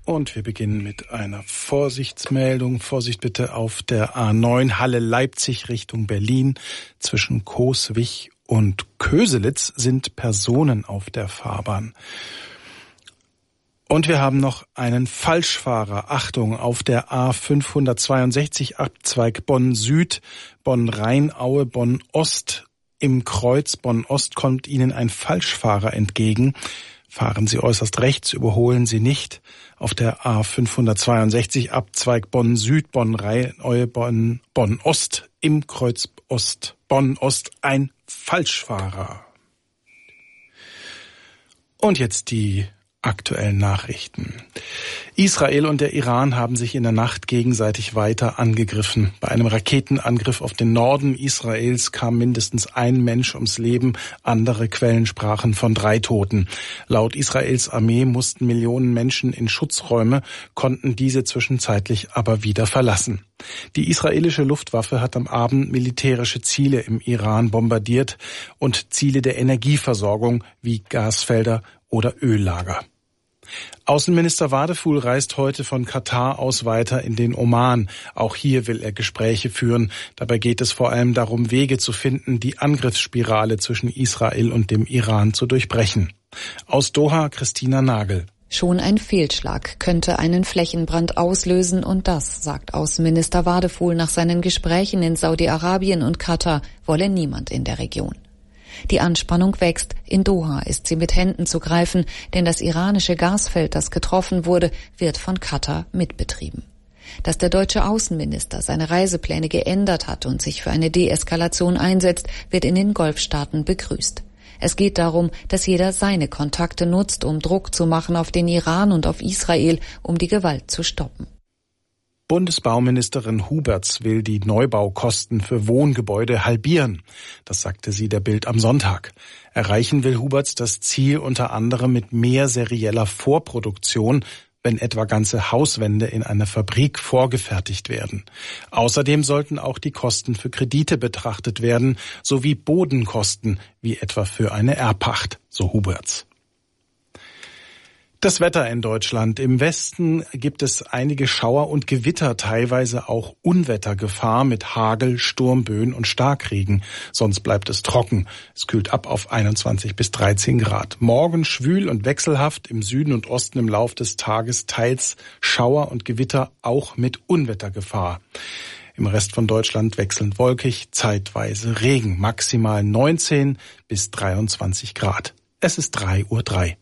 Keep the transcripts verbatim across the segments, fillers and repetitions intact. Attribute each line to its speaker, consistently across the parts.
Speaker 1: Und wir beginnen mit einer Vorsichtsmeldung. Vorsicht bitte auf der A neun Halle-Leipzig Richtung Berlin. Zwischen Coswig und Köselitz sind Personen auf der Fahrbahn. Und wir haben noch einen Falschfahrer. Achtung, auf der A fünfhundertzweiundsechzig Abzweig Bonn-Süd, Bonn-Rheinaue, Bonn-Ost. Im Kreuz Bonn-Ost kommt Ihnen ein Falschfahrer entgegen. Fahren Sie äußerst rechts, überholen Sie nicht. Auf der A fünfhundertzweiundsechzig Abzweig Bonn-Süd, Bonn-Rheinaue, Bonn, Bonn-Ost. Im Kreuz Ost, Bonn-Ost ein Falschfahrer. Und jetzt die aktuellen Nachrichten. Israel und der Iran haben sich in der Nacht gegenseitig weiter angegriffen. Bei einem Raketenangriff auf den Norden Israels kam mindestens ein Mensch ums Leben. Andere Quellen sprachen von drei Toten. Laut Israels Armee mussten Millionen Menschen in Schutzräume, konnten diese zwischenzeitlich aber wieder verlassen. Die israelische Luftwaffe hat am Abend militärische Ziele im Iran bombardiert und Ziele der Energieversorgung wie Gasfelder oder Öllager. Außenminister Wadefuhl reist heute von Katar aus weiter in den Oman. Auch hier will er Gespräche führen. Dabei geht es vor allem darum, Wege zu finden, die Angriffsspirale zwischen Israel und dem Iran zu durchbrechen. Aus Doha, Christina Nagel.
Speaker 2: Schon ein Fehlschlag könnte einen Flächenbrand auslösen und das, sagt Außenminister Wadefuhl nach seinen Gesprächen in Saudi-Arabien und Katar, wolle niemand in der Region. Die Anspannung wächst. In Doha ist sie mit Händen zu greifen, denn das iranische Gasfeld, das getroffen wurde, wird von Katar mitbetrieben. Dass der deutsche Außenminister seine Reisepläne geändert hat und sich für eine Deeskalation einsetzt, wird in den Golfstaaten begrüßt. Es geht darum, dass jeder seine Kontakte nutzt, um Druck zu machen auf den Iran und auf Israel, um die Gewalt zu stoppen.
Speaker 1: Bundesbauministerin Huberts will die Neubaukosten für Wohngebäude halbieren. Das sagte sie der Bild am Sonntag. Erreichen will Huberts das Ziel unter anderem mit mehr serieller Vorproduktion, wenn etwa ganze Hauswände in einer Fabrik vorgefertigt werden. Außerdem sollten auch die Kosten für Kredite betrachtet werden, sowie Bodenkosten, wie etwa für eine Erbpacht, so Huberts. Das Wetter in Deutschland. Im Westen gibt es einige Schauer und Gewitter, teilweise auch Unwettergefahr mit Hagel, Sturmböen und Starkregen. Sonst bleibt es trocken. Es kühlt ab auf einundzwanzig bis dreizehn Grad. Morgen schwül und wechselhaft, im Süden und Osten im Lauf des Tages teils Schauer und Gewitter, auch mit Unwettergefahr. Im Rest von Deutschland wechselnd wolkig, zeitweise Regen. Maximal neunzehn bis dreiundzwanzig Grad. Es ist drei Uhr drei.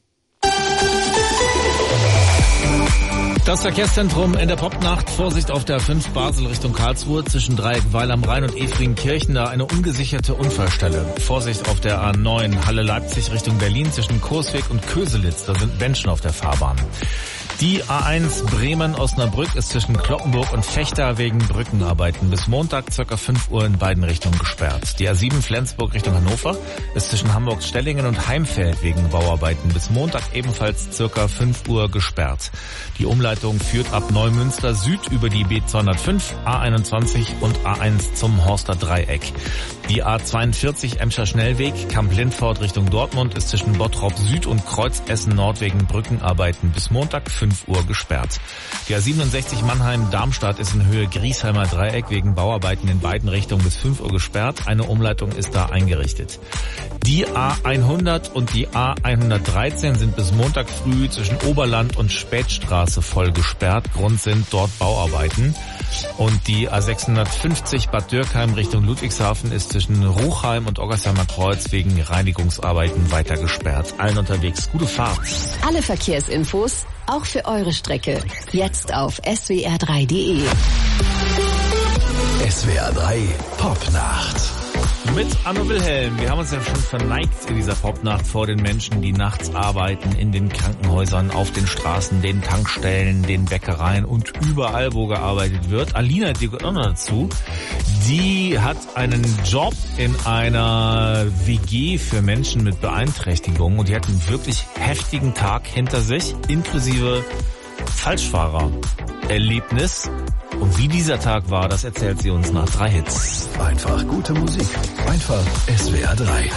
Speaker 3: Das Verkehrszentrum in der Popnacht. Vorsicht auf der A fünf Basel Richtung Karlsruhe zwischen Dreieck-Weil am Rhein und Efringen-Kirchen. Da eine ungesicherte Unfallstelle. Vorsicht auf der A neun Halle-Leipzig Richtung Berlin zwischen Coswig und Köselitz. Da sind Menschen auf der Fahrbahn. Die A eins Bremen-Osnabrück ist zwischen Cloppenburg und Vechta wegen Brückenarbeiten bis Montag ca. fünf Uhr in beiden Richtungen gesperrt. Die A sieben Flensburg Richtung Hannover ist zwischen Hamburg-Stellingen und Heimfeld wegen Bauarbeiten bis Montag ebenfalls ca. fünf Uhr gesperrt. Die Umleitung führt ab Neumünster Süd über die B zweihundertfünf, A einundzwanzig und A eins zum Horster Dreieck. Die A zweiundvierzig Emscher Schnellweg Kamp-Lindfort Richtung Dortmund ist zwischen Bottrop Süd und Kreuz Essen Nord wegen Brückenarbeiten bis Montag fünf Uhr gesperrt. Die A siebenundsechzig Mannheim-Darmstadt ist in Höhe Griesheimer Dreieck wegen Bauarbeiten in beiden Richtungen bis fünf Uhr gesperrt. Eine Umleitung ist da eingerichtet. Die A hundert und die A hundertdreizehn sind bis Montag früh zwischen Oberland und Spätstraße voll gesperrt. Grund sind dort Bauarbeiten. Und die A sechshundertfünfzig Bad Dürkheim Richtung Ludwigshafen ist zwischen Ruchheim und Oggersheimer Kreuz wegen Reinigungsarbeiten weiter gesperrt. Allen unterwegs gute Fahrt.
Speaker 4: Alle Verkehrsinfos, auch für eure Strecke, jetzt auf S W R drei punkt de.
Speaker 5: S W R drei Popnacht.
Speaker 3: Mit Anno Wilhelm. Wir haben uns ja schon verneigt in dieser Popnacht vor den Menschen, die nachts arbeiten, in den Krankenhäusern, auf den Straßen, den Tankstellen, den Bäckereien und überall, wo gearbeitet wird. Alina, die gehört auch noch dazu. Die hat einen Job in einer W G für Menschen mit Beeinträchtigungen und die hat einen wirklich heftigen Tag hinter sich, inklusive Falschfahrererlebnis. Und wie dieser Tag war, das erzählt sie uns nach drei Hits.
Speaker 5: Einfach gute Musik. Einfach S W R drei.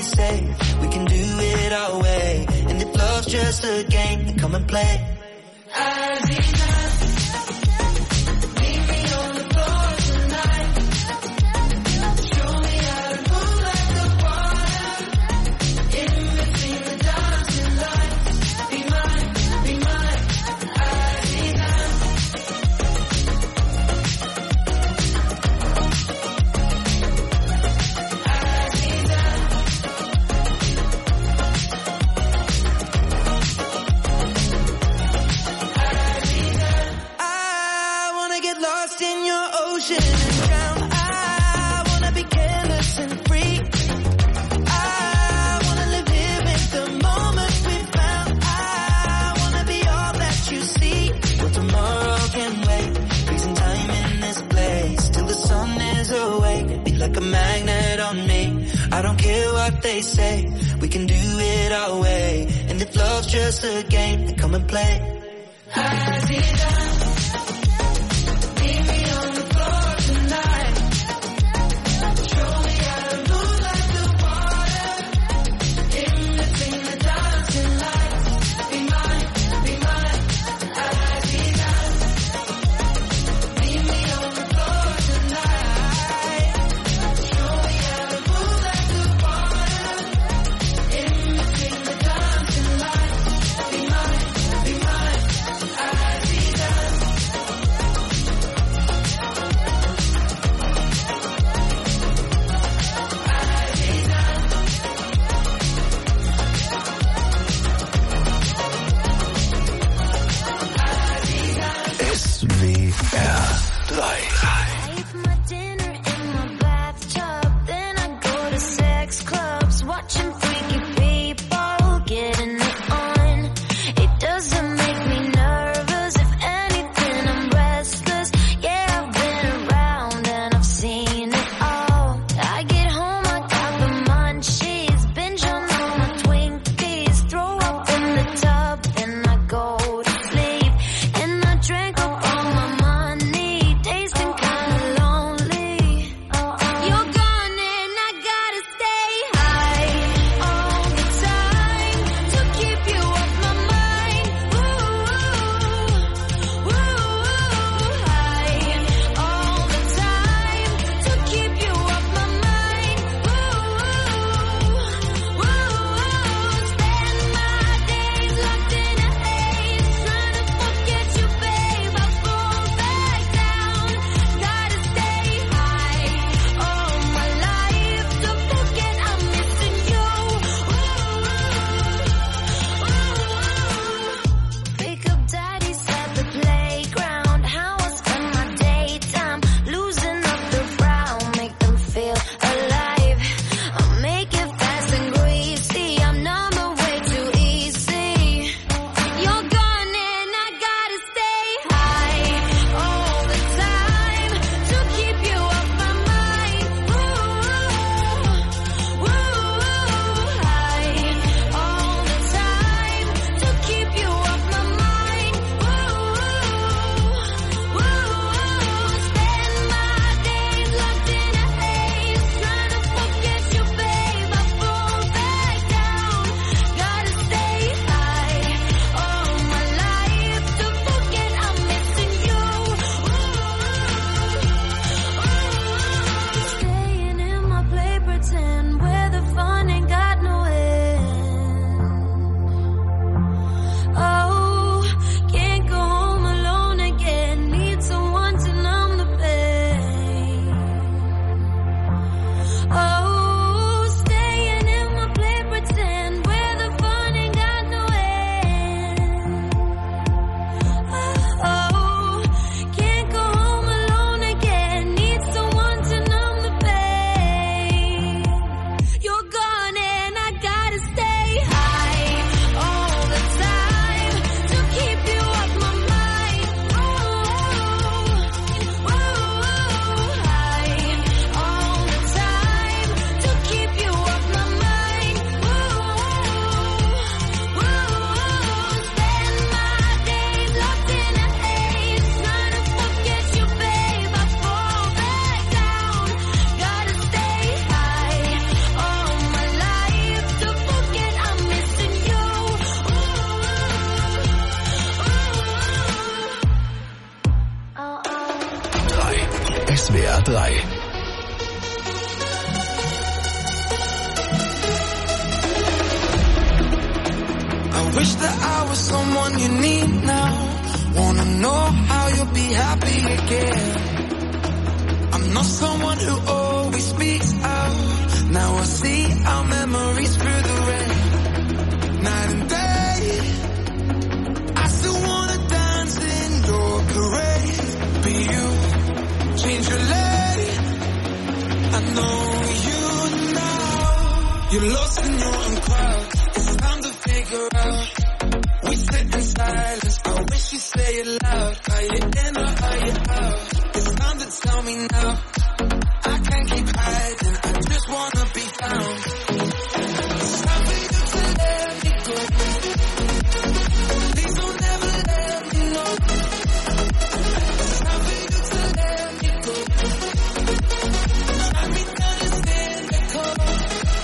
Speaker 6: say. We can do it our way. And if love's just a game, then come and play. Like a magnet on me. I don't care what they say. We can do it our way. And if love's just a game, then come and play. Be mine, be mine, I see that.
Speaker 5: drei.
Speaker 6: I wish that I was someone you need now. Wanna know how you'll be happy again. I'm not someone who always speaks out. Now I see our memories through the rain. Night and day, I still wanna dance in your parade. Be you, change your lane. I know you now. You're lost in your own crowd. It's time to figure out. We sit in silence. I wish you say it loud. Are you in or are you out? It's time to tell me now. I can't keep hiding. I just wanna be found. It's time for you to let me go. Please don't ever let me know. It's time for you to let me go. Drag me down and stand me cold.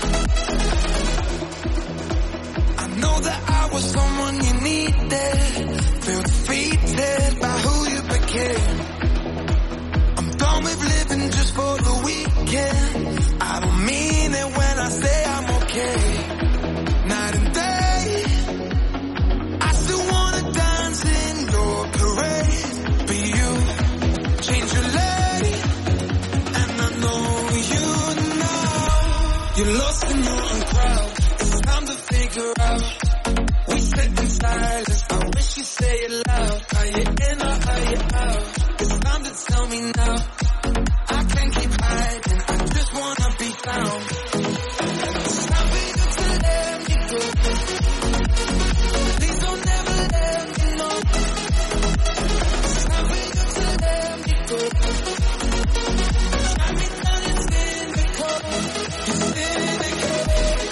Speaker 6: I know that I was someone you needed. Feel defeated by who you became. I'm done with living just for the weekend. I don't mean it when I say I'm okay. Night and day, I still wanna dance in your parade. Be you, change your lane. And I know you now. You're lost in your own crowd. It's time to figure out. We sit in silence. I wish you say it loud. Are you in or are you out? It's time to tell me now. I can't keep hiding. I just wanna be found. It's time for you to let me go. Please don't ever let me know. It's time for you to let me go. Drag me down and spin me cold. You spin me cold.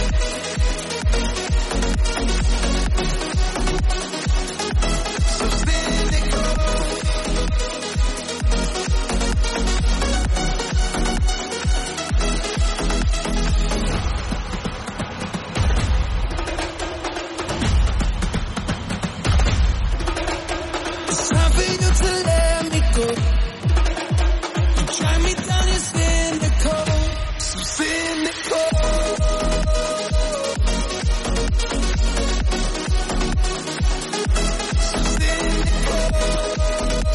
Speaker 6: So spin me cold. It's time for you to let me go. You drag me down and spin me cold. So spin me cold. So spin me cold.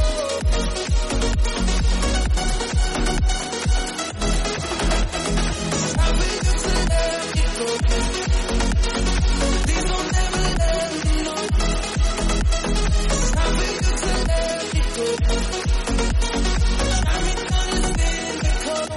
Speaker 6: It's time for you to let me go. Please don't ever let me know. It's time for you to let me go. Drag me down and spin me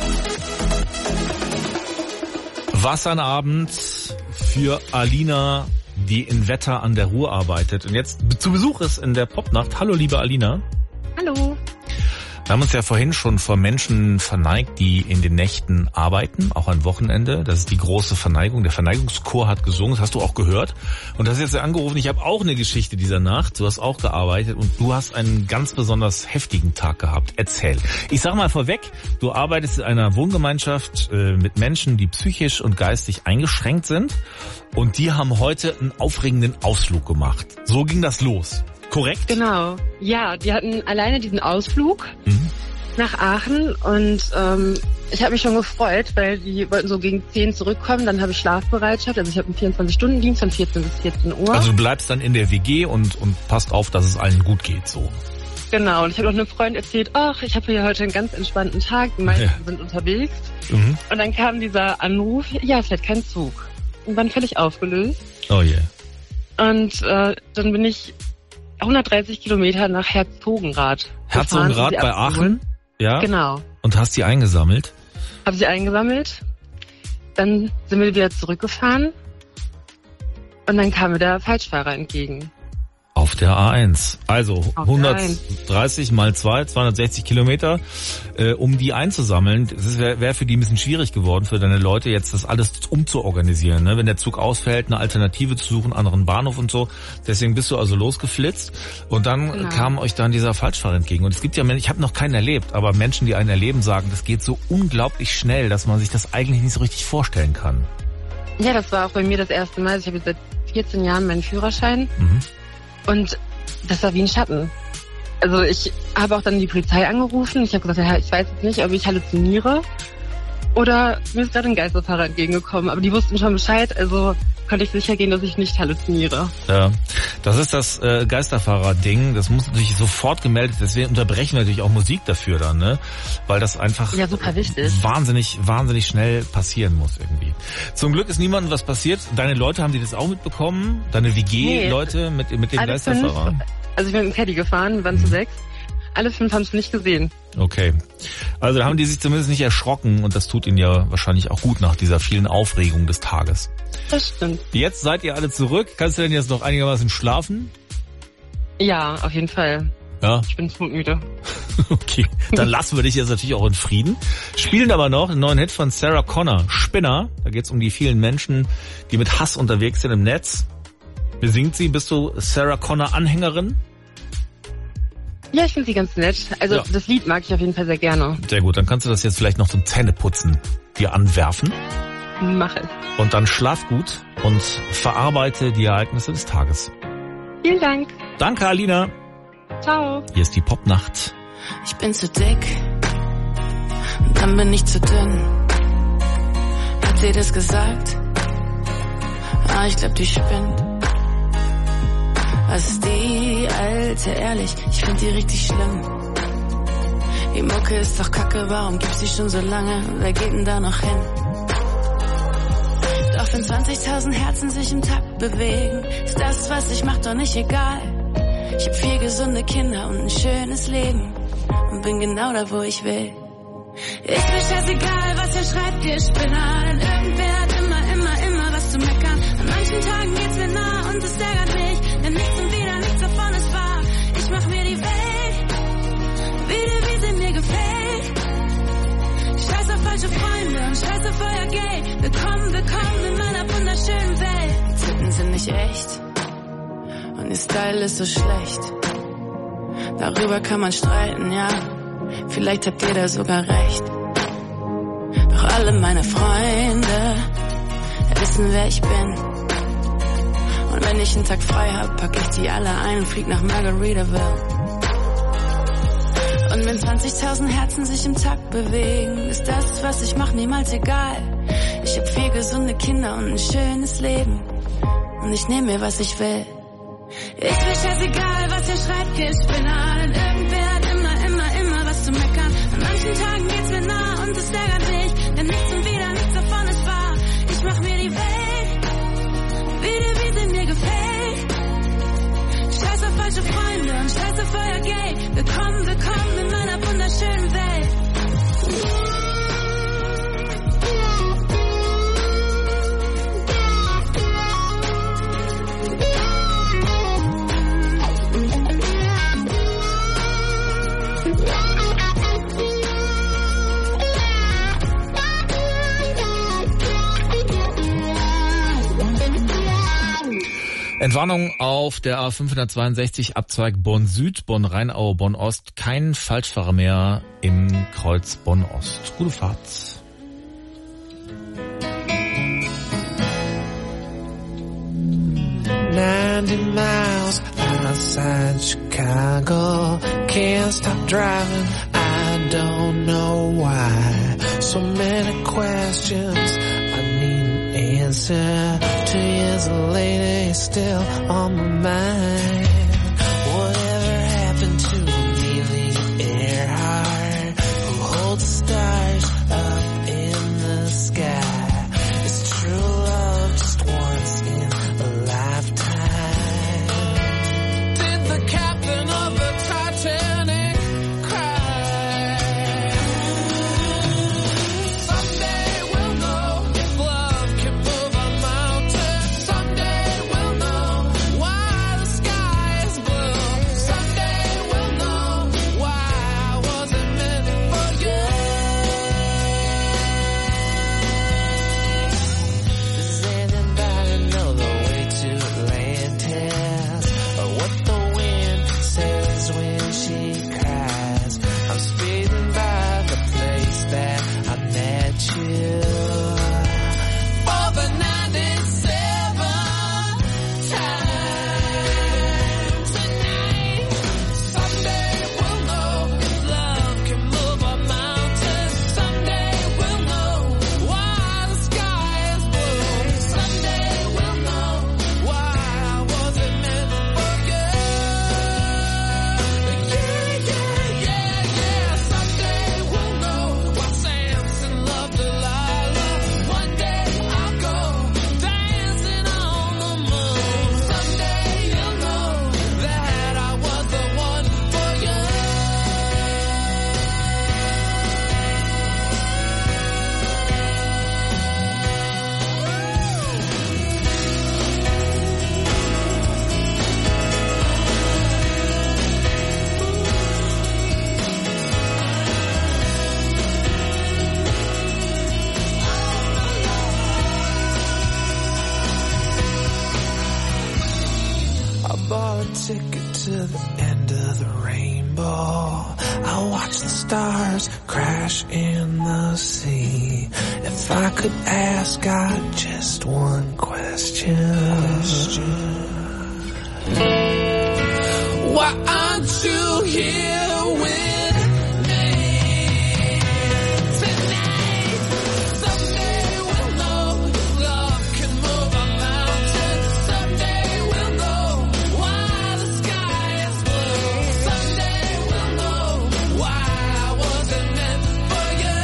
Speaker 6: cold.
Speaker 3: Was ein Abend für Alina, die in Wetter an der Ruhr arbeitet und jetzt zu Besuch ist in der Popnacht. Hallo, liebe Alina.
Speaker 7: Hallo.
Speaker 3: Wir haben uns ja vorhin schon vor Menschen verneigt, die in den Nächten arbeiten, auch am Wochenende. Das ist die große Verneigung. Der Verneigungschor hat gesungen, das hast du auch gehört. Und das ist jetzt angerufen, ich habe auch eine Geschichte dieser Nacht. Du hast auch gearbeitet und du hast einen ganz besonders heftigen Tag gehabt. Erzähl. Ich sag mal vorweg, du arbeitest in einer Wohngemeinschaft äh, mit Menschen, die psychisch und geistig eingeschränkt sind. Und die haben heute einen aufregenden Ausflug gemacht. So ging das los. Korrekt?
Speaker 7: Genau. Ja, die hatten alleine diesen Ausflug
Speaker 3: Mhm.
Speaker 7: nach Aachen und ähm, ich habe mich schon gefreut, weil die wollten so gegen zehn zurückkommen. Dann habe ich Schlafbereitschaft, also ich habe einen vierundzwanzig-Stunden-Dienst von vierzehn bis vierzehn Uhr.
Speaker 3: Also du bleibst dann in der W G und, und passt auf, dass es allen gut geht, so.
Speaker 7: Genau, und ich habe noch einem Freund erzählt, ach, ich habe hier heute einen ganz entspannten Tag, die meisten
Speaker 3: Ja.
Speaker 7: sind unterwegs.
Speaker 3: Mhm.
Speaker 7: Und dann kam dieser Anruf, ja, fährt kein Zug. Und waren völlig aufgelöst.
Speaker 3: Oh je.
Speaker 7: Und äh, dann bin ich hundertdreißig Kilometer nach Herzogenrath.
Speaker 3: Herzogenrath
Speaker 7: gefahren, um sie
Speaker 3: bei
Speaker 7: abzuholen.
Speaker 3: Aachen? Ja.
Speaker 7: Genau.
Speaker 3: Und hast die eingesammelt?
Speaker 7: Habe sie eingesammelt. Dann sind wir wieder zurückgefahren. Und dann kam mir der Falschfahrer entgegen.
Speaker 3: Auf der A eins. Also
Speaker 7: Auf der
Speaker 3: hundertdreißig mal zwei, zweihundertsechzig Kilometer, äh, um die einzusammeln. Es wäre wär für die ein bisschen schwierig geworden, für deine Leute jetzt das alles umzuorganisieren. Ne? Wenn der Zug ausfällt, eine Alternative zu suchen, anderen Bahnhof und so. Deswegen bist du also losgeflitzt. Und dann
Speaker 7: Genau.
Speaker 3: kam euch dann dieser Falschfahrer entgegen. Und es gibt ja Menschen, ich habe noch keinen erlebt, aber Menschen, die einen erleben, sagen, das geht so unglaublich schnell, dass man sich das eigentlich nicht so richtig vorstellen kann.
Speaker 7: Ja, das war auch bei mir das erste Mal. Ich habe jetzt seit vierzehn Jahren meinen Führerschein.
Speaker 3: Mhm.
Speaker 7: Und das war wie ein Schatten. Also ich habe auch dann die Polizei angerufen. Ich habe gesagt, ja, ich weiß jetzt nicht, ob ich halluziniere oder mir ist gerade ein Geisterfahrer entgegengekommen. Aber die wussten schon Bescheid, also konnte ich sicher gehen, dass ich nicht halluziniere.
Speaker 3: Ja, das ist das äh, Geisterfahrer-Ding. Das muss natürlich sofort gemeldet. Deswegen unterbrechen wir natürlich auch Musik dafür dann, ne? Weil das einfach
Speaker 7: ja, super wichtig.
Speaker 3: wahnsinnig, wahnsinnig schnell passieren muss irgendwie. Zum Glück ist niemandem was passiert. Deine Leute, haben die das auch mitbekommen? Deine W G-Leute nee, mit, mit dem Geisterfahrer?
Speaker 7: Fünf, also ich bin mit dem Caddy gefahren, wir waren hm. zu sechs. Alle fünf haben es nicht gesehen.
Speaker 3: Okay. Also da haben die sich zumindest nicht erschrocken und das tut ihnen ja wahrscheinlich auch gut nach dieser vielen Aufregung des Tages.
Speaker 7: Das stimmt.
Speaker 3: Jetzt seid ihr alle zurück. Kannst du denn jetzt noch einigermaßen schlafen?
Speaker 7: Ja, auf jeden Fall.
Speaker 3: Ja.
Speaker 7: Ich bin zu müde.
Speaker 3: Okay, dann lassen wir dich jetzt natürlich auch in Frieden. Spielen aber noch einen neuen Hit von Sarah Connor, Spinner. Da geht es um die vielen Menschen, die mit Hass unterwegs sind im Netz. Besingt sie? Bist du Sarah Connor Anhängerin?
Speaker 7: Ja, ich finde sie ganz nett. Also ja. Das Lied mag ich auf jeden Fall sehr gerne.
Speaker 3: Sehr gut, dann kannst du das jetzt vielleicht noch zum Zähneputzen dir anwerfen.
Speaker 7: Mach es.
Speaker 3: Und dann schlaf gut und verarbeite die Ereignisse des Tages.
Speaker 7: Vielen Dank.
Speaker 3: Danke, Alina.
Speaker 7: Ciao.
Speaker 3: Hier ist die Popnacht.
Speaker 8: Ich bin zu dick und dann bin ich zu dünn. Hat sie das gesagt? Ah, ich glaub, die spinnt. Was ist die Alte, ehrlich, ich find die richtig schlimm. Die Mucke ist doch kacke, warum gibt's die schon so lange? Wer geht denn da noch hin? Doch wenn zwanzigtausend Herzen sich im Takt bewegen, ist das, was ich mach, doch nicht egal. Ich hab vier gesunde Kinder und ein schönes Leben und bin genau da, wo ich will. Ist mir scheißegal, was ihr schreibt, ihr Spinner, denn irgendwer hat immer, immer, immer was zu meckern. An manchen Tagen geht's mir nah und es ärgert mich, denn nichts und wieder nichts davon ist wahr. Ich mach mir die Welt wieder, wie sie mir gefällt. Scheiß auf falsche Freunde und scheiß auf euer Geld. Willkommen, willkommen in meiner wunderschönen Welt. Die Titten sind nicht echt und ihr Style ist so schlecht. Darüber kann man streiten, ja. Vielleicht habt ihr da sogar recht. Doch alle meine Freunde wissen, wer ich bin. Und wenn ich einen Tag frei hab, pack ich die alle ein und flieg nach Margaritaville. Und wenn zwanzigtausend Herzen sich im Takt bewegen, ist das, was ich mach, niemals egal. Ich hab vier gesunde Kinder und ein schönes Leben. Und ich nehm mir, was ich will. Ist mir scheißegal, was ihr schreibt, ihr Spinner, denn irgendwer hat immer, immer, immer was zu meckern. An manchen Tagen geht's mir nah und es ärgert mich, denn nichts und wieder nichts davon ist wahr. Ich mach mir die Welt wieder, wie sie mir gefällt. Scheiß auf falsche Freunde und scheiß auf euer Geld. Willkommen, willkommen in meiner wunderschönen Welt.
Speaker 3: Entwarnung auf der A fünfhundertzweiundsechzig, Abzweig Bonn-Süd, Bonn-Rheinaue, Bonn-Ost. Kein Falschfahrer mehr im Kreuz Bonn-Ost. Gute Fahrt.
Speaker 9: ninety miles outside Chicago. Can't stop driving, I don't know why. So many questions, I need an answer. Two years later, still on my mind. Whatever happened to Amelia Earhart, who holds stars up in the sky? Is true love just once in a lifetime? Did the captain of the Titanic cry? Someday we'll know if love can move a mountain. Someday we'll know why the sky ticket to the end of the rainbow. I'll watch the stars crash in the sea. If I could ask God just one question, why aren't you here with me tonight? Someday we'll know love can move a mountain. Someday we'll know why the sky is blue. Someday we'll know why I wasn't meant for you.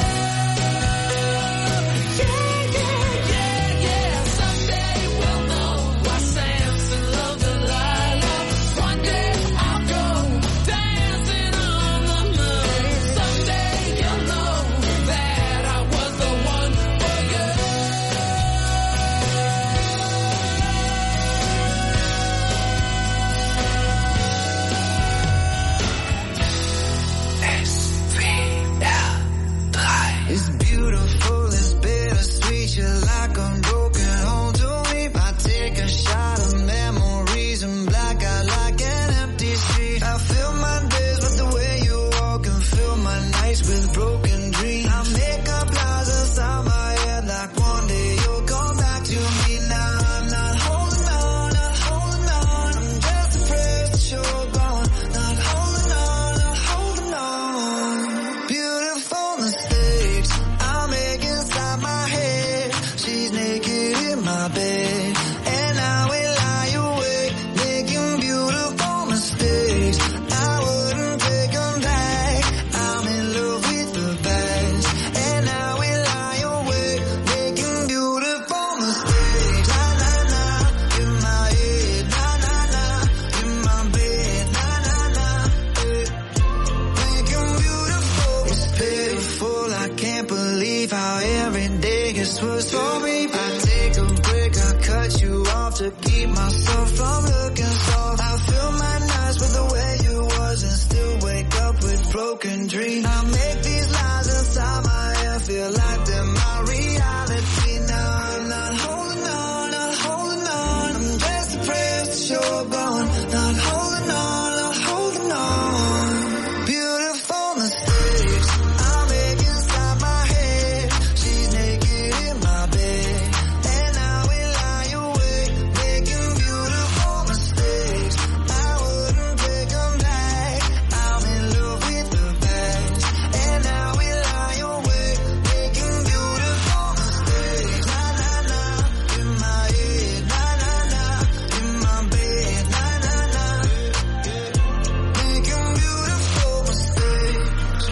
Speaker 9: Yeah, yeah, yeah, yeah. Someday we'll know why Samson loved Delilah. One day I'll go dancing on the moon. Someday you'll know that I was the one for you. S V R drei. It's beautiful, it's bittersweet. You're like a broken home to me. I take a shot of memories and black out like an empty street. I fill my days with the way you walk and fill my nights with broken dreams. I make up lies inside my head like one day you'll come back to me. Now I'm not holding on, not holding on. I'm just afraid that you're gone. Not holding on, not holding on. Beautiful mistakes I make inside my head. She's naked in my bed, and I will lie awake, making beautiful mistakes. I wouldn't take them back. I'm in love with the past, and I will lie awake, making beautiful mistakes. Na na na, in my head. Na na na, in my bed. Na na na, eh. Making beautiful. It's pitiful. I can't believe how every day gets worse for me. I take a break, I cut you off to keep myself from looking soft. I fill my nights with the way you was and still wake up with broken dreams. I make these lies inside my head feel like they're my reality. Now I'm not holding on, not holding on. I'm just depressed that you're gone. Not holding on, not holding on. Beautiful mistakes I make inside my head. She's naked in my bed, and I will lie awake, making beautiful mistakes. I wouldn't take them back. I'm in love with the past, and I will lie awake, making beautiful mistakes. Na na na, in my head. Na na na, in my bed. Na na na, making beautiful mistakes.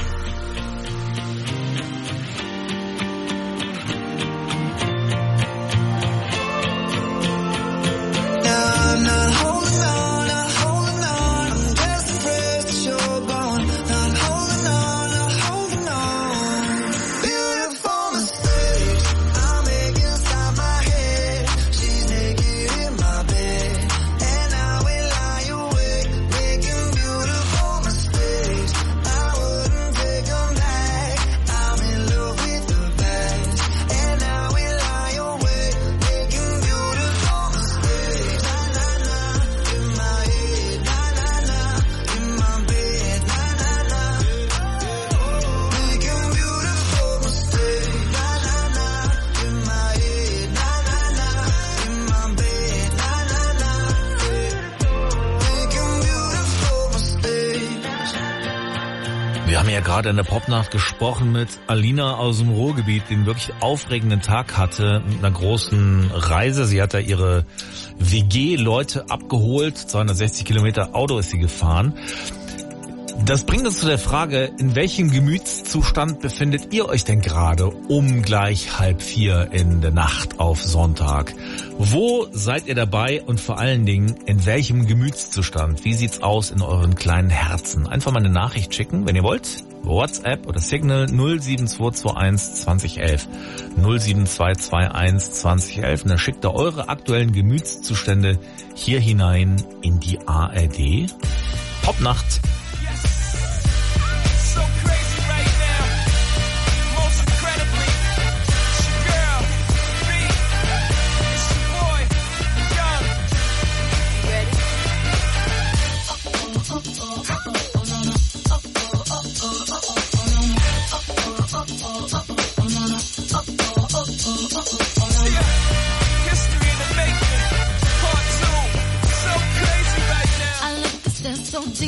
Speaker 9: Now I'm not holding on, not holding on. I'm just afraid that you're gone. Not holding on, not holding on. Beautiful mistakes I make inside my head. She's naked in my bed, and I will lie awake, making beautiful mistakes. I wouldn't take them back. I'm in love with the past, and I will lie awake, making beautiful mistakes. Na na na, in my head. Na na na, in my bed. Na na na, making beautiful mistakes. Na na na, in my head. Na na na, in my bed. Na na na, making beautiful mistakes.
Speaker 3: Wir haben ja gerade in der Popnacht gesprochen mit Alina aus dem Ruhrgebiet, die einen wirklich aufregenden Tag hatte mit einer großen Reise. Sie hat da ihre W G-Leute abgeholt, zweihundertsechzig Kilometer Auto ist sie gefahren. Das bringt uns zu der Frage, in welchem Gemütszustand befindet ihr euch denn gerade um gleich halb vier in der Nacht auf Sonntag? Wo seid ihr dabei und vor allen Dingen in welchem Gemütszustand? Wie sieht's aus in euren kleinen Herzen? Einfach mal eine Nachricht schicken, wenn ihr wollt. WhatsApp oder Signal null sieben zwei zwei eins zwanzig elf null sieben zwei zwei eins zwanzig elf und dann schickt ihr eure aktuellen Gemütszustände hier hinein in die A R D Popnacht.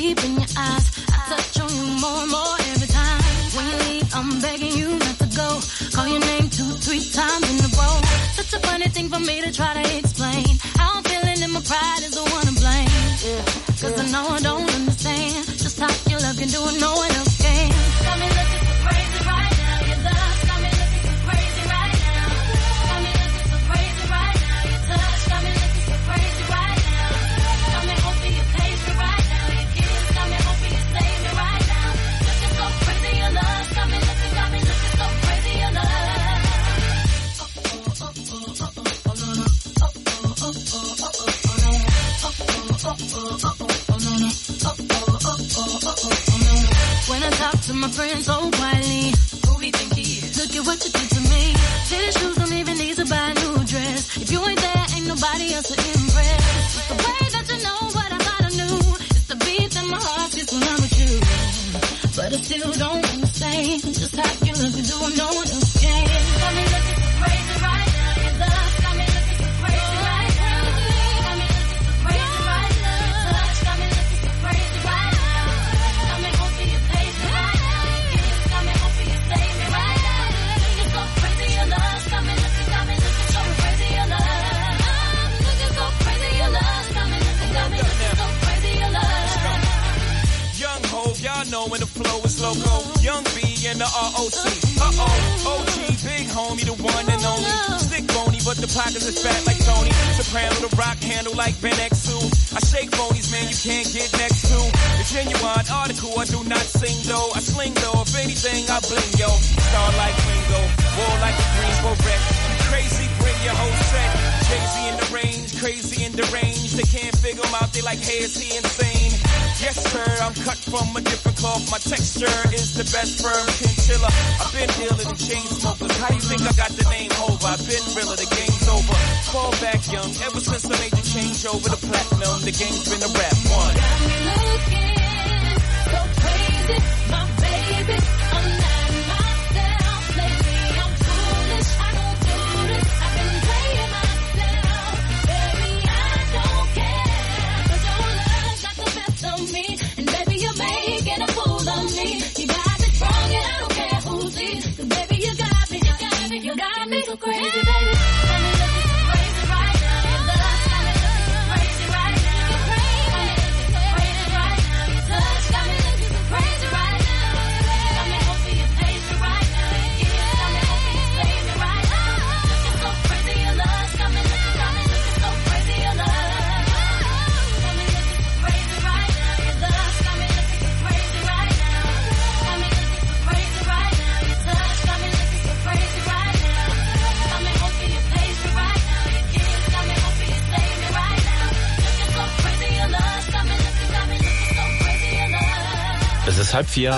Speaker 8: deep in your eyes. I touch on you more and more every time. When you leave, I'm begging you not to go. Call your name two, three times in a row. Such a funny thing for me to try to explain. How I'm feeling and my pride is the one to blame. Yeah, Cause yeah. I know I don't understand just how your love can do it, no one else can. Got me looking so crazy right now. Your love got me looking so crazy right now. Got me looking so crazy right now. Your touch got me looking so crazy right now. Got me hoping you taste me right now. Your kiss got me hoping you save me right now. Looking so crazy, your love got me looking, got me looking so crazy, your love. When I talk to my friends so quietly, who we think he is? Look at what you did to me. Tennis shoes don't even need to buy a new dress. If you ain't there, ain't nobody else to impress. It's the way that you know what I thought I knew. It's the beat that my heart gets when I'm with you. But I still don't understand just how you look and do it, no one else can. Got me looking so crazy right now. Your love got me looking so crazy right now. Got me looking so crazy right now. Your touch got me looking so crazy right now. Got me hoping you taste me right now. Your kiss got me hoping you save me right now. Looking so crazy, your love got me looking, got me looking so crazy, your love. Looking so crazy, your love got me looking, got me looking so crazy, your love.
Speaker 10: Young Hov, y'all know when the flow is loco. Young B and the R O C. Uh-oh, O G, big homie, the one and only. Sick bony, but the pockets is fat like Tony. Soprano, the rock handle like Ben X two. I shake phonies, man, you can't get next to. The genuine article, I do not sing though. I sling though, if anything, I bling, yo. Star like Ringo, war like a Greensboro wreck. Crazy, bring your whole set. Jay-Z in the range, crazy in the range. They can't figure him out, they like, hey, is he insane? Yes, sir, I'm cut from a different cloth. My texture is the best firm chinchilla. I've been dealing in chain smokers. How you think I got the name over? I've been realer, the game's over. Fall back young, ever since I made the change over the platinum, the game's been a rap one.
Speaker 8: Got me looking so crazy, my baby. I'm not myself lately. I'm foolish, I don't do this. I've been playing myself, baby. I don't care, 'cause your love got the best of me, and baby you're making a fool of me. You got me strong and I don't care who sees, 'cause baby you got me, you got me, you got me so crazy, baby. Got me looking so crazy right now. Your love got me looking so crazy right now. Crazy right now. Your touch got me looking so crazy right now. Got me hoping you taste me right now. Your kiss got me hoping you save me right now. Looking so crazy, your love got me looking, got me looking so crazy, your love. Got me looking so crazy right now. Your love got me looking so crazy right now. Got me looking so crazy right now. Your touch got me looking so crazy right now. Got me hoping you taste me right now. Your kiss got me hoping you save me right now. Looking so crazy, your love got me looking, got me looking so crazy, your love.
Speaker 3: Es ist halb vier.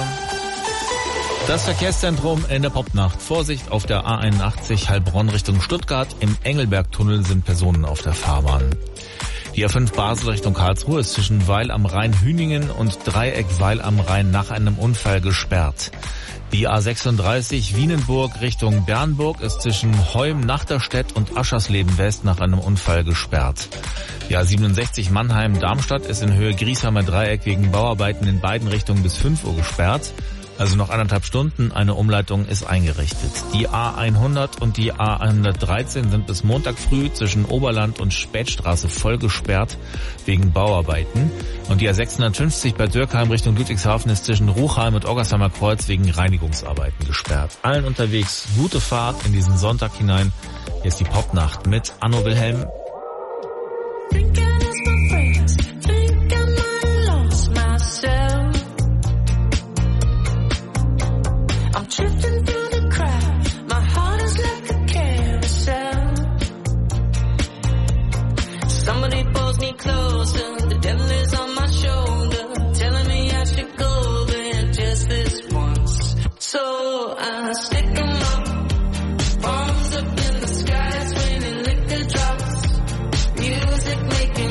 Speaker 3: Das Verkehrszentrum in der Popnacht. Vorsicht auf der A einundachtzig Heilbronn Richtung Stuttgart. Im Engelbergtunnel sind Personen auf der Fahrbahn. Die A fünf Basel Richtung Karlsruhe ist zwischen Weil am Rhein-Hüningen und Dreieck Weil am Rhein nach einem Unfall gesperrt. Die A sechsunddreißig Wienenburg Richtung Bernburg ist zwischen Heum-Nachterstedt und Aschersleben West nach einem Unfall gesperrt. Die A siebenundsechzig Mannheim-Darmstadt ist in Höhe Griesheimer Dreieck wegen Bauarbeiten in beiden Richtungen bis fünf Uhr gesperrt. Also noch anderthalb Stunden, eine Umleitung ist eingerichtet. Die A hundert und die A hundertdreizehn sind bis Montag früh zwischen Oberland und Spätstraße voll gesperrt wegen Bauarbeiten. Und die A sechshundertfünfzig bei Dürkheim Richtung Ludwigshafen ist zwischen Ruchheim und Oggersheimer Kreuz wegen Reinigungsarbeiten gesperrt. Allen unterwegs gute Fahrt in diesen Sonntag hinein. Hier ist die Popnacht mit Anno Wilhelm.
Speaker 8: Drifting through the crowd, my heart is like a carousel. Somebody pulls me closer, the devil is on my shoulder, telling me I should go there just this once. So I stick 'em up, palms up in the sky, it's raining liquor drops, music making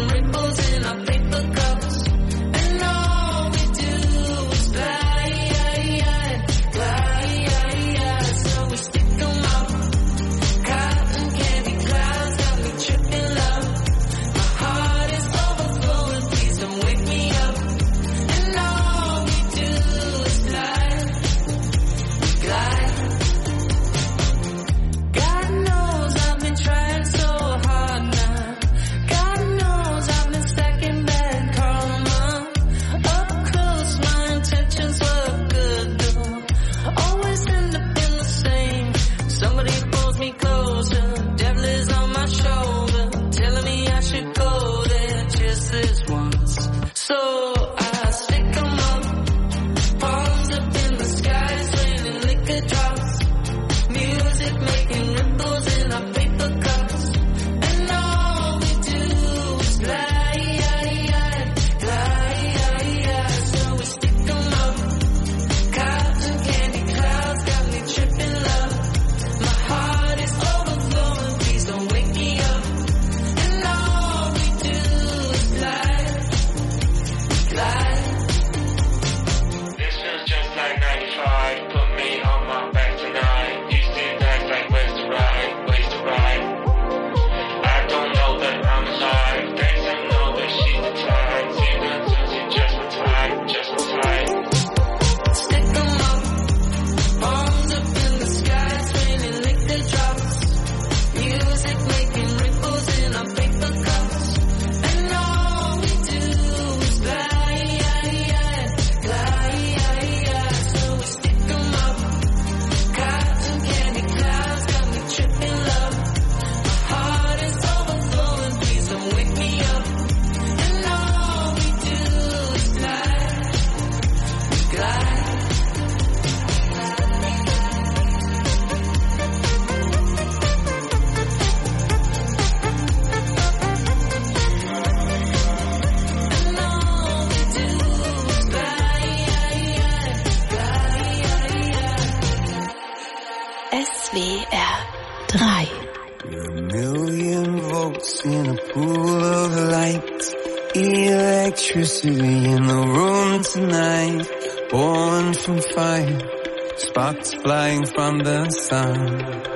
Speaker 4: drei.
Speaker 6: A million volts in a pool of light. Electricity in the room tonight. Born from fire. Sparks flying from the sun.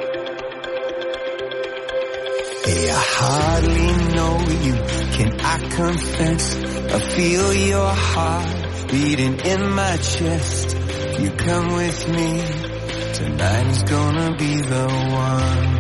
Speaker 6: Hey, I hardly know you, can I confess? I feel your heart beating in my chest. If you come with me, tonight is gonna be the one.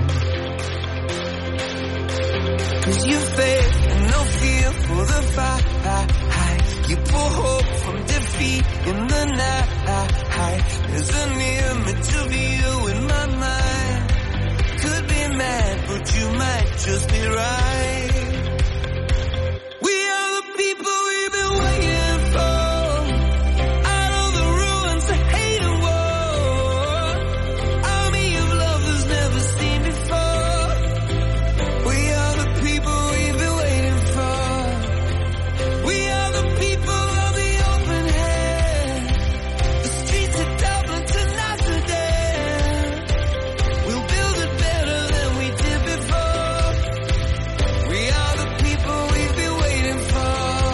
Speaker 6: Cause you faith and no fear for the fight. You pull hope from defeat in the night. There's an image of you in my mind. Could be mad, but you might just be right. We are the people we've been waiting for. Out of the ruins of hate and war. Army of lovers never seen before. We are the people we've been waiting for. We are the people of the open hand. The streets of Dublin to Amsterdam. We'll build it better than we did before. We are the people we've been waiting for.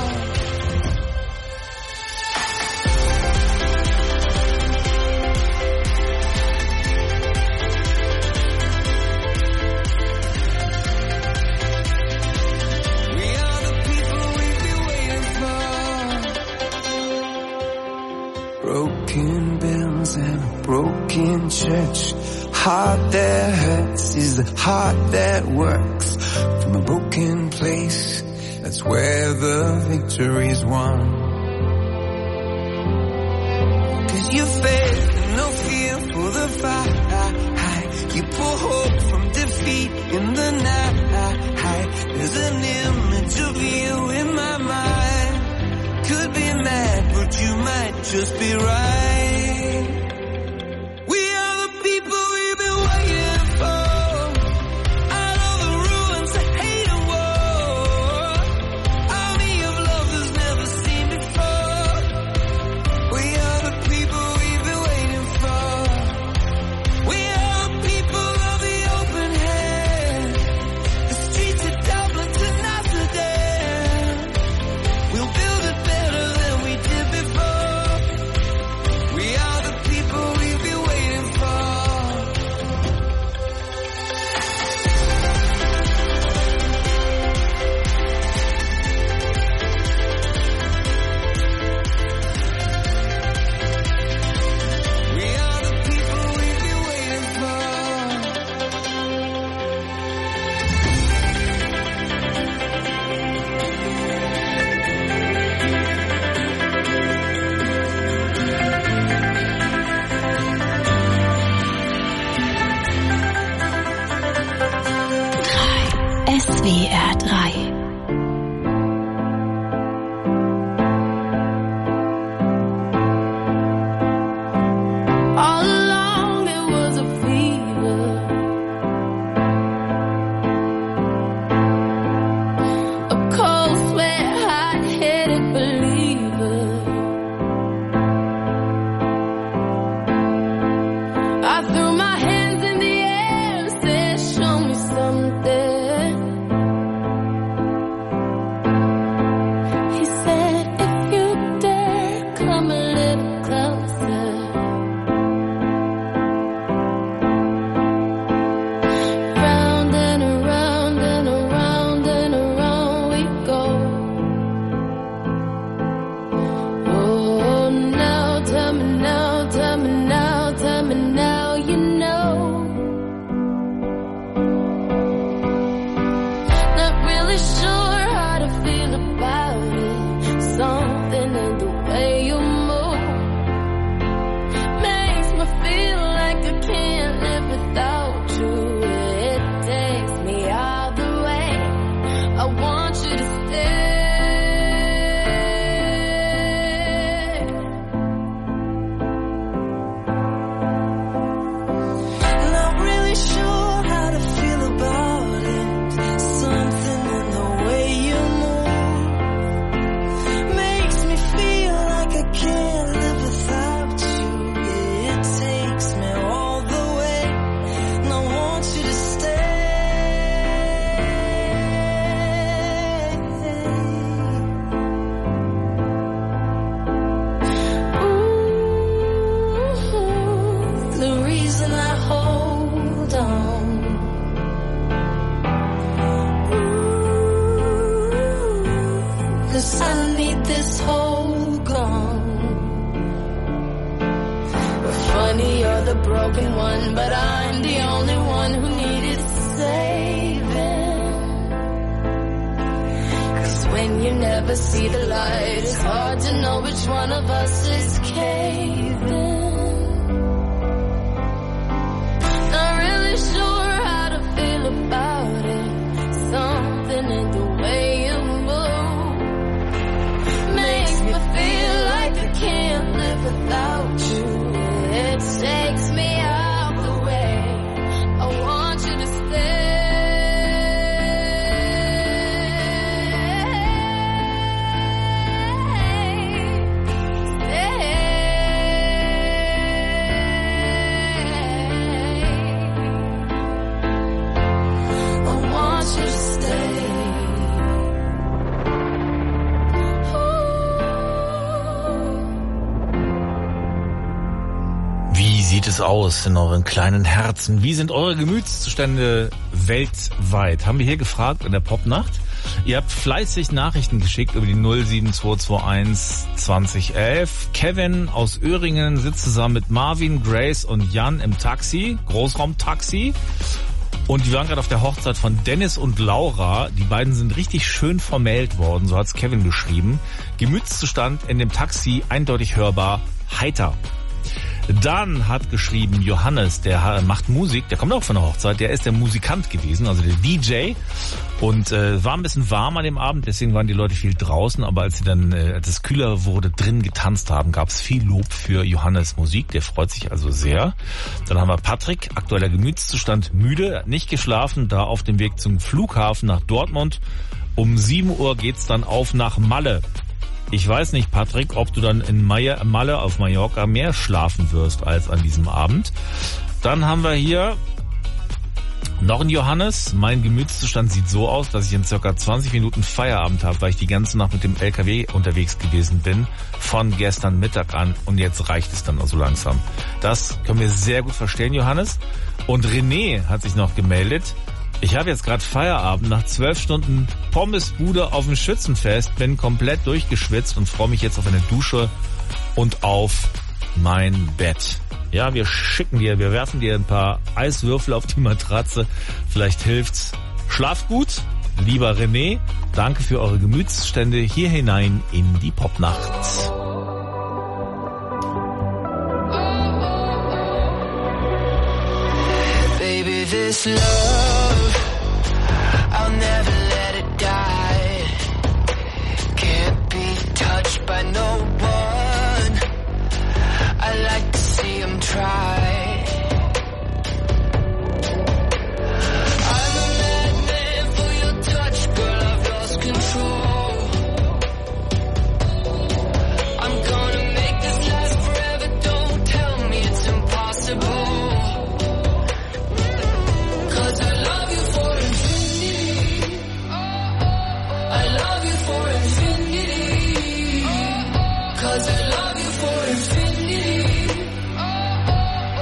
Speaker 6: We are the people we've been waiting for. Broken bells and a broken church. Heart that hurts is the heart that works. From a broken place, that's where the victory's won. Cause you faith and no fear for the fight. You pull hope from defeat in the night. There's an image of you in my mind. Could be mad, but you might just be right. We are the people we've been waiting for. Out of the ruins of hate and war. Army of lovers never seen before. We are the people we've been waiting for. We are the people of the open hand. The streets of Dublin to Amsterdam. We'll build it better than we did before. We are the people we've been waiting for. We are the people we've been waiting for.
Speaker 4: S W R drei.
Speaker 8: All along it was a fever. A cold sweat, hot-headed believer. I threw my hands in the air and said, show me something. this whole gone. Funny, you're the broken one, but I'm the only one who needed saving. Cause when you never see the light, it's hard to know which one of us is caving. Not really sure how to feel about it. Something in the way you move makes me feel like I can't live without you. It takes me out the way. I want you to stay. Stay. I want you to stay.
Speaker 3: Wie sieht es aus in euren kleinen Herzen? Wie sind eure Gemütszustände weltweit? Haben wir hier gefragt in der Popnacht. Ihr habt fleißig Nachrichten geschickt über die null sieben zwei zwei eins zwanzig elf. Kevin aus Öhringen sitzt zusammen mit Marvin, Grace und Jan im Taxi, Großraumtaxi. Und die waren gerade auf der Hochzeit von Dennis und Laura. Die beiden sind richtig schön vermählt worden, so hat's Kevin geschrieben. Gemütszustand in dem Taxi eindeutig hörbar, heiter. Dann hat geschrieben Johannes, der macht Musik, der kommt auch von der Hochzeit, der ist der Musikant gewesen, also der D J. Und äh, war ein bisschen warm an dem Abend, deswegen waren die Leute viel draußen, aber als sie dann, äh, als es kühler wurde, drin getanzt haben, gab es viel Lob für Johannes Musik, der freut sich also sehr. Dann haben wir Patrick, aktueller Gemütszustand, müde, hat nicht geschlafen, da auf dem Weg zum Flughafen nach Dortmund. Um sieben Uhr geht's dann auf nach Malle. Ich weiß nicht, Patrick, ob du dann in Malle auf Mallorca mehr schlafen wirst als an diesem Abend. Dann haben wir hier noch einen Johannes. Mein Gemütszustand sieht so aus, dass ich in circa zwanzig Minuten Feierabend habe, weil ich die ganze Nacht mit dem L K W unterwegs gewesen bin, von gestern Mittag an, und jetzt reicht es dann also langsam. Das können wir sehr gut verstehen, Johannes. Und René hat sich noch gemeldet. Ich habe jetzt gerade Feierabend nach zwölf Stunden Pommesbude auf dem Schützenfest, bin komplett durchgeschwitzt und freue mich jetzt auf eine Dusche und auf mein Bett. Ja, wir schicken dir, wir werfen dir ein paar Eiswürfel auf die Matratze. Vielleicht hilft's. Schlaf gut, lieber René. Danke für eure Gemütsstände hier hinein in die Popnacht.
Speaker 9: Baby, this love, I'll never let it die. Can't be touched by no one. I like to see him try. I'm a madman for your touch, girl, I've lost control. I'm gonna make this last forever, don't tell me it's impossible. Cause I love you for infinity.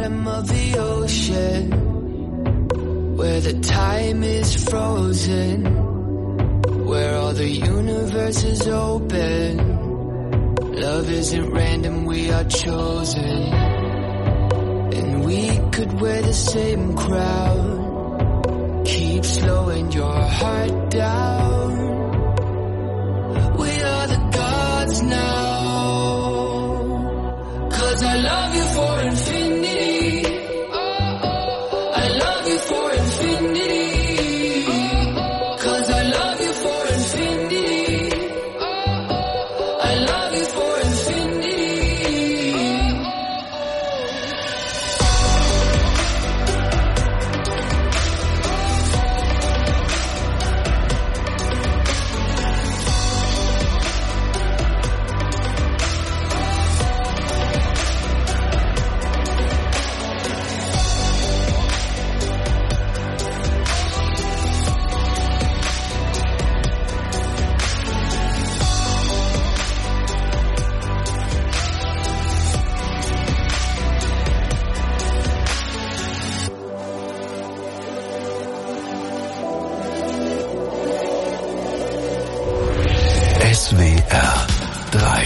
Speaker 9: bottom of the ocean, where the time is frozen, where all the universe is open. Love isn't random, we are chosen. And we could wear the same crown, keep slowing your heart down. We are the gods now, 'cause I love you for infinity. I love you for infinity, 'cause I love you for infinity. I love you for
Speaker 5: S W R drei.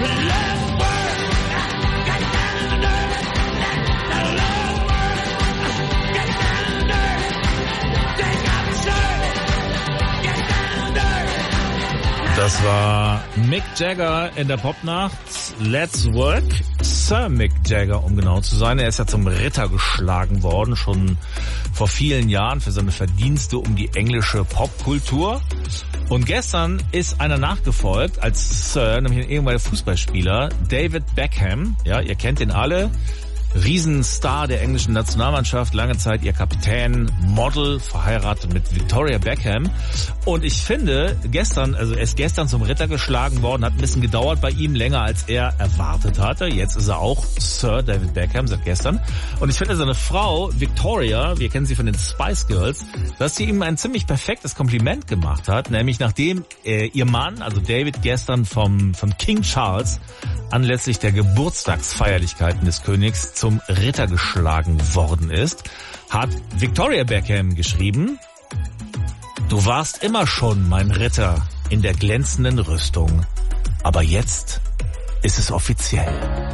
Speaker 3: Das war Mick Jagger in der Popnacht. Let's Work. Sir Mick Jagger, um genau zu sein. Er ist ja zum Ritter geschlagen worden, schon vor vielen Jahren für seine Verdienste um die englische Popkultur. Und gestern ist einer nachgefolgt als Sir, nämlich ein ehemaliger Fußballspieler, David Beckham. Ja, ihr kennt ihn alle. Riesenstar der englischen Nationalmannschaft, lange Zeit ihr Kapitän, Model, verheiratet mit Victoria Beckham. Und ich finde, gestern, also er ist gestern zum Ritter geschlagen worden, hat ein bisschen gedauert bei ihm, länger als er erwartet hatte. Jetzt ist er auch Sir David Beckham seit gestern. Und ich finde, seine Frau Victoria, wir kennen sie von den Spice Girls, dass sie ihm ein ziemlich perfektes Kompliment gemacht hat, nämlich nachdem äh, ihr Mann, also David, gestern vom, vom King Charles anlässlich der Geburtstagsfeierlichkeiten des Königs zum Ritter geschlagen worden ist, hat Victoria Beckham geschrieben: Du warst immer schon mein Ritter in der glänzenden Rüstung, aber jetzt ist es offiziell.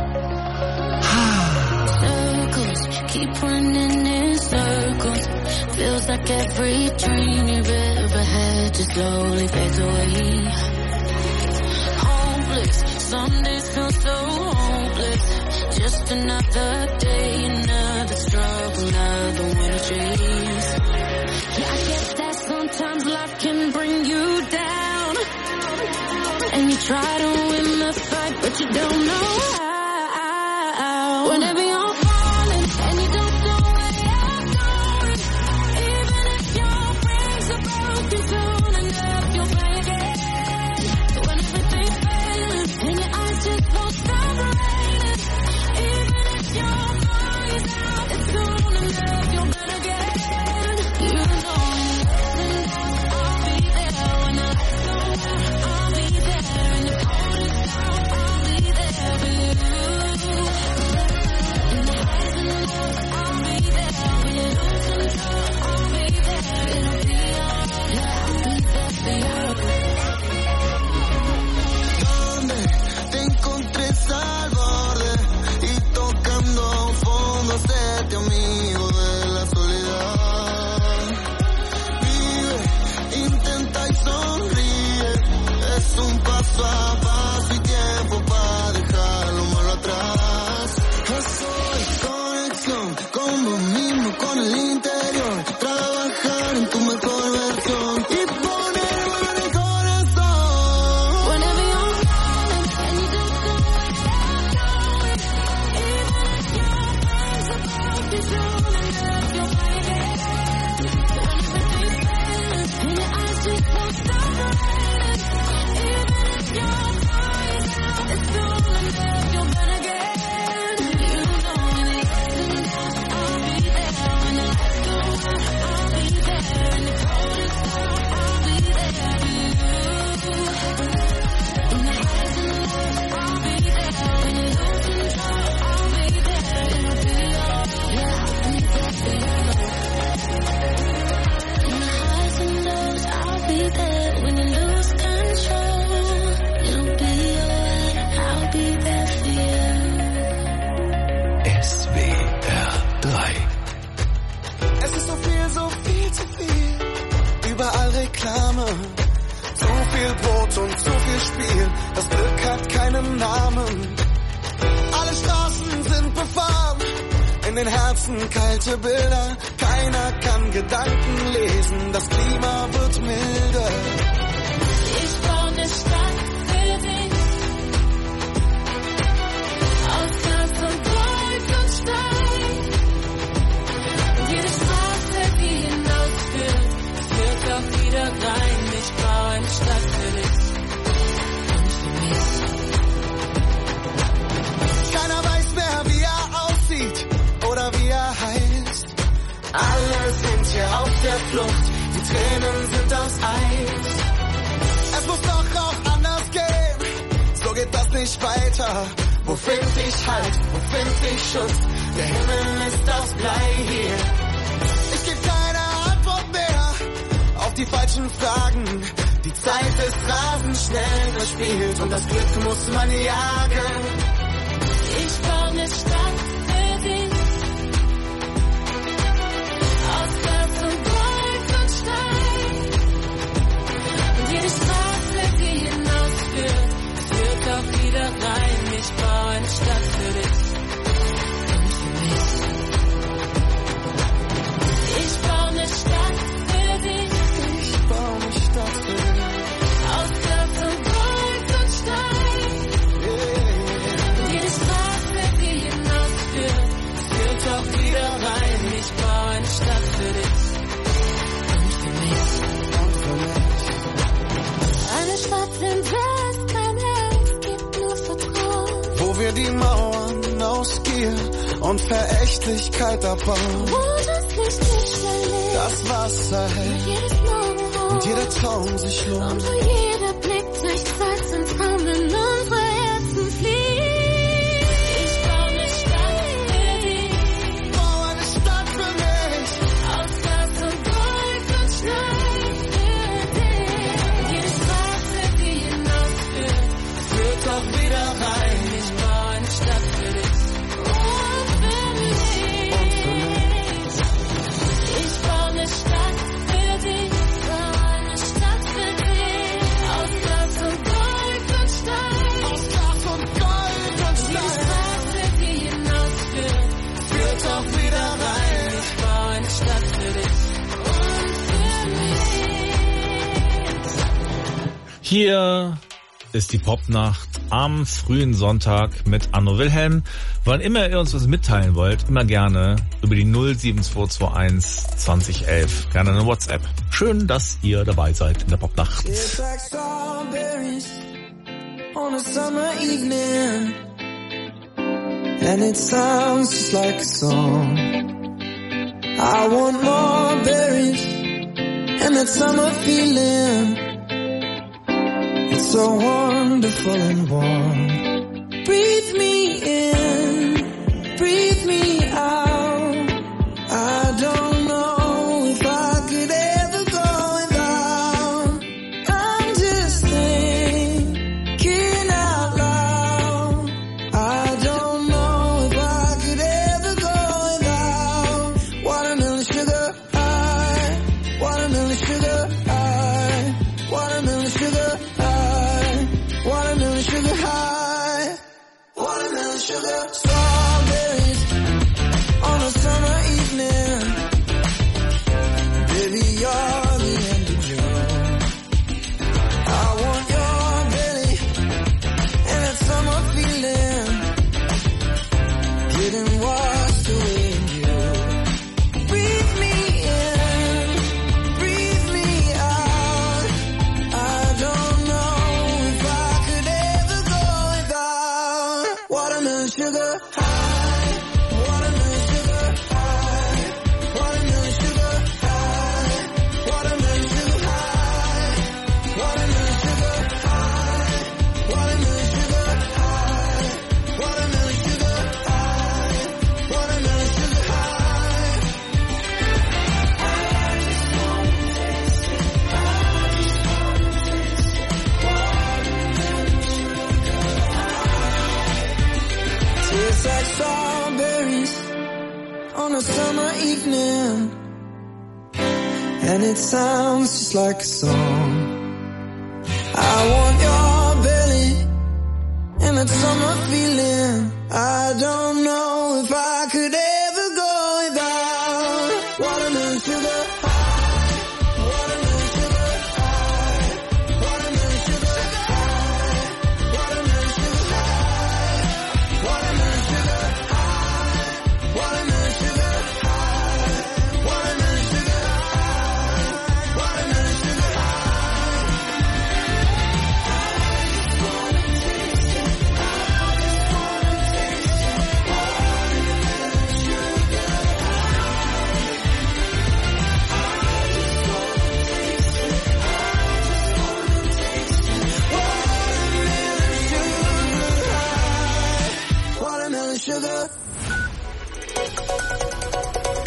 Speaker 8: Circles, keep running in circles. Feels like every dream you've ever had just slowly fades away. Hopeless, some days feel so hopeless. Just another day, another struggle, another winter chase. Yeah, I get that sometimes life can bring you down, and you try to win the fight, but you don't know how. Whenever you're falling and you don't know where you're going, even if your friends are broken soon enough, you'll play again. When everything's failing and your eyes just won't stop raining, even if your body's out, it's soon enough, you'll bet again. You know I'll be there when the lights go out. I'll be there in the coldest hour. I'll be there for you. In the highs and the lows, I'll be there when you lose control. I'll be there. It'll be alright. Yeah, I'll be there for you.
Speaker 9: ¿Dónde te encontré al borde y tocando fondo de ti, amigo de la soledad? Vive, intenta y sonríe, es un paso a paso y tiempo para dejar lo malo atrás. Soy conexión con vos mismo, con el interior, trabajar en tu mejor versión y ponerlo en el corazón.
Speaker 8: Whenever you're falling and you don't know where you're going, even if your friends are broken soon enough, you'll play again. When everything's failing and your eyes just won't stop raining, even if your body's out, it's soon enough, you'll bet again. You know when the ups and downs, I'll be there when the lights go out. I'll be there in the coldest hour. I'll be there for you. In the highs and the lows, I'll be there when you lose control. I'll be there. It'll be alright. Yeah, I'll be there for you. In the highs and lows, I'll be there when you lose control. It'll be alright. I'll be there for you.
Speaker 5: S W R drei.
Speaker 9: Es ist so viel, so viel zu viel. Überall Reklame. So viel Brot und so viel Spiel. Das Glück hat keinen Namen. Alle Straßen sind befahren. In den Herzen kalte Bilder. Keiner kann Gedanken lesen. Das Klima wird milder.
Speaker 8: Ich baue eine Stadt für dich. Aus Glas und Gold und Stein. Und jede Straße, die hinausführt, führt auch wieder rein. Ich baue eine Stadt für dich. Und für mich.
Speaker 9: Keiner weiß mehr, wie er aussieht oder wie er heißt. Alle sind hier auf der Flucht, die Tränen sind aus Eis. Es muss doch auch anders gehen, so geht das nicht weiter. Wo find ich Halt, wo find ich Schutz? Der Himmel ist aus Blei hier. Ich geb keine Antwort mehr auf die falschen Fragen. Die Zeit ist rasend schnell verspielt und das Glück muss man jagen.
Speaker 8: Ich baue eine Stadt für dich, aus Glas und Gold und Stein. Und jede Straße, die hinausführt, führt auch wieder rein. Ich baue eine Stadt für dich und für mich. Ich baue eine Stadt für dich,
Speaker 9: ich baue eine Stadt für dich,
Speaker 8: aus Glas und Gold und Stein. Und jede Straße, die hinausführt, führt auch wieder rein. Ich baue eine Stadt für dich und für mich.
Speaker 9: und für mich.
Speaker 8: Eine Stadt, in der es kein Held gibt, nur Vertrauen.
Speaker 9: Wo wir die Mauern aus Gier und Verächtlichkeit abbauen.
Speaker 8: Wo das Licht nicht schnell lebt,
Speaker 9: Das Wasser hält
Speaker 8: jedes Morgenrot.
Speaker 9: und jeder Traum sich
Speaker 8: Und
Speaker 9: lohnt.
Speaker 8: wo jeder Blick durch Zeit zum Traum in unsere Herzen fliegt. Ich baue eine Stadt für dich,
Speaker 9: Ich baue eine Stadt für mich,
Speaker 8: aus Glas und Gold und Stein für dich. Und jede Straße, die hinausführt,
Speaker 9: führt auch wieder rein.
Speaker 8: ich baue eine Stadt für dich und für mich.
Speaker 9: Und für mich.
Speaker 8: Ich baue eine Stadt für dich, baue eine Stadt für dich, aus Glas und Gold und Stein.
Speaker 9: Aus Glas und Gold und
Speaker 8: Die
Speaker 9: Stein
Speaker 8: Straße, die hinausführt,
Speaker 9: führt auch wieder rein.
Speaker 8: ich baue eine Stadt für dich und für mich.
Speaker 3: Hier ist die Popnacht am frühen Sonntag mit Anno Wilhelm. Wann immer ihr uns was mitteilen wollt, immer gerne über die null sieben zwei zwei eins zwanzig elf. Gerne eine WhatsApp. Schön, dass ihr dabei seid in der Popnacht.
Speaker 9: It's like strawberries on a summer evening, and it sounds just like a song. I want more berries and that summer feeling. It's so wonderful and warm. Breathe me in, breathe me out. I don't know if I could ever go without. I'm just thinking out loud. I don't know if I could ever go without watermelon sugar high, watermelon sugar high, watermelon sugar high, watermelon sugar high, watermelon sugar. Strawberries on a summer evening. Baby, you're the end of June. I want your belly and that summer feeling, getting washed away in you. Breathe me in, breathe me out. I don't know if I could ever go without watermelon sugar high, watermelon sugar high, watermelon sugar high, watermelon sugar high, watermelon sugar high, watermelon sugar high, watermelon sugar high, watermelon sugar high. Tastes like strawberries on a summer evening, and it sounds just like a song. I want your belly and that summer feeling. I don't know if I could ever go without watermelon sugar high, watermelon sugar high, watermelon sugar high, watermelon sugar high, watermelon sugar high, watermelon sugar high, watermelon sugar high, watermelon sugar high. Watermelon sugar.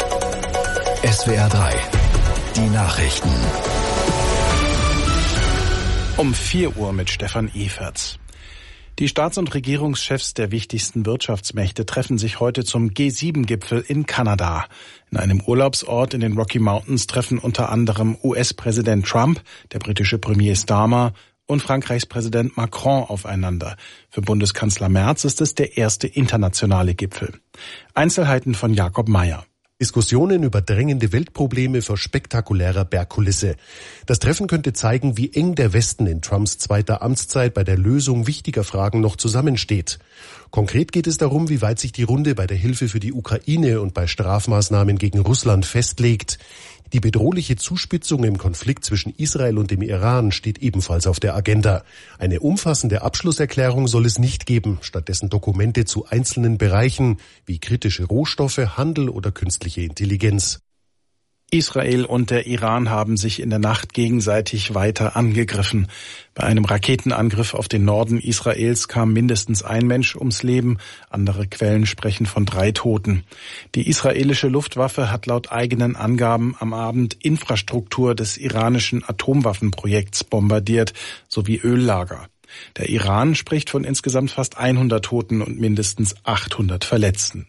Speaker 5: S W R drei. Die Nachrichten.
Speaker 1: Um vier Uhr mit Stefan Eferts. Die Staats- und Regierungschefs der wichtigsten Wirtschaftsmächte treffen sich heute zum G sieben Gipfel in Kanada. In einem Urlaubsort in den Rocky Mountains treffen unter anderem U S-Präsident Trump, der britische Premier Starmer und Frankreichs Präsident Macron aufeinander. Für Bundeskanzler Merz ist es der erste internationale Gipfel. Einzelheiten von Jakob Mayer.
Speaker 11: Diskussionen über drängende Weltprobleme vor spektakulärer Bergkulisse. Das Treffen könnte zeigen, wie eng der Westen in Trumps zweiter Amtszeit bei der Lösung wichtiger Fragen noch zusammensteht. Konkret geht es darum, wie weit sich die Runde bei der Hilfe für die Ukraine und bei Strafmaßnahmen gegen Russland festlegt. Die bedrohliche Zuspitzung im Konflikt zwischen Israel und dem Iran steht ebenfalls auf der Agenda. Eine umfassende Abschlusserklärung soll es nicht geben, stattdessen Dokumente zu einzelnen Bereichen wie kritische Rohstoffe, Handel oder künstliche Intelligenz.
Speaker 1: Israel und der Iran haben sich in der Nacht gegenseitig weiter angegriffen. Bei einem Raketenangriff auf den Norden Israels kam mindestens ein Mensch ums Leben. Andere Quellen sprechen von drei Toten. Die israelische Luftwaffe hat laut eigenen Angaben am Abend Infrastruktur des iranischen Atomwaffenprojekts bombardiert, sowie Öllager. Der Iran spricht von insgesamt fast hundert Toten und mindestens achthundert Verletzten.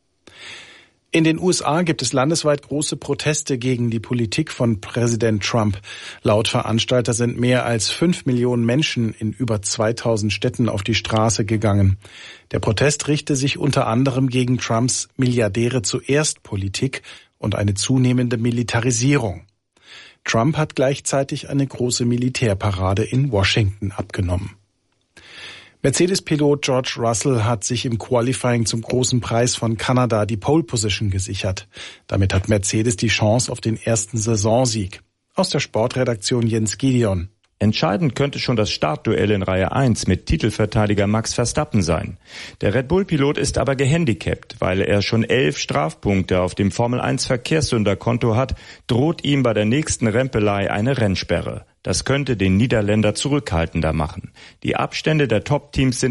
Speaker 1: In den U S A gibt es landesweit große Proteste gegen die Politik von Präsident Trump. Laut Veranstalter sind mehr als fünf Millionen Menschen in über zweitausend Städten auf die Straße gegangen. Der Protest richte sich unter anderem gegen Trumps Milliardäre zuerst Politik und eine zunehmende Militarisierung. Trump hat gleichzeitig eine große Militärparade in Washington abgenommen. Mercedes-Pilot George Russell hat sich im Qualifying zum Großen Preis von Kanada die Pole Position gesichert. Damit hat Mercedes die Chance auf den ersten Saisonsieg. Aus der Sportredaktion Jens Gideon.
Speaker 12: Entscheidend könnte schon das Startduell in Reihe eins mit Titelverteidiger Max Verstappen sein. Der Red Bull-Pilot ist aber gehandicapt, weil er schon elf Strafpunkte auf dem Formel eins Verkehrssünderkonto hat, droht ihm bei der nächsten Rempelei eine Rennsperre. Das könnte den Niederländer zurückhaltender machen. Die Abstände der Top-Teams sind